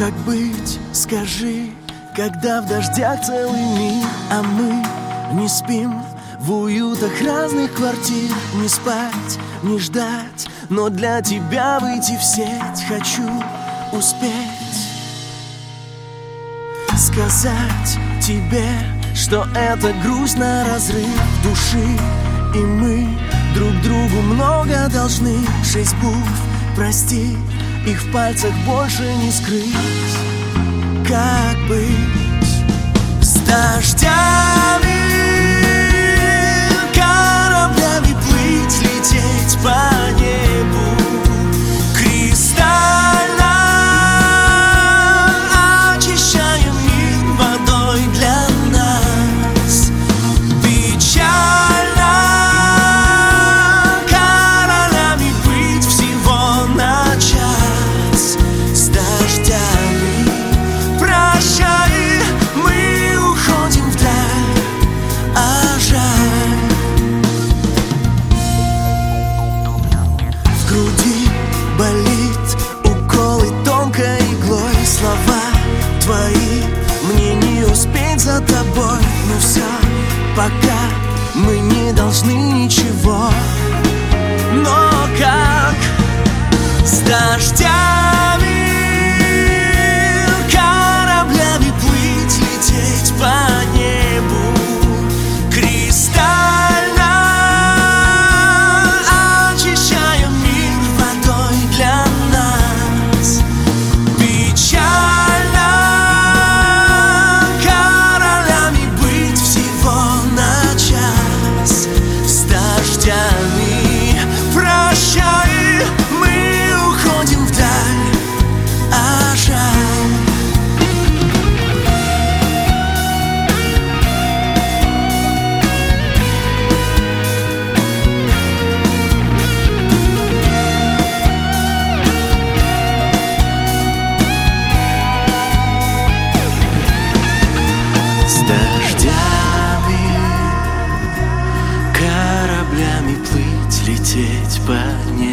Как быть, скажи, когда в дождях целый мир, а мы не спим в уютах разных квартир? Не спать, не ждать, но для тебя выйти в сеть хочу успеть. Сказать тебе, что это грусть на разрыв души, и мы друг другу много должны. 6 букв, прости, их в пальцах больше не скрыть. Как быть с дождями, кораблями плыть, лететь по небу кристально, очищая мир водой для нас? Печально королями быть всего на час. С дождями прощай, мы уходим вдаль, а жаль. В груди болит уколы тонкой иглой. Слова твои, мне не успеть за тобой. Но все, пока мы не должны ничего. Но как с дождями, кораблями плыть, лететь по небу кристально, очищая мир водой для нас? Печально королями быть всего на час. С дождями прощай, мы уходим вдаль, а жаль. С дождями, кораблями плыть, лететь по небу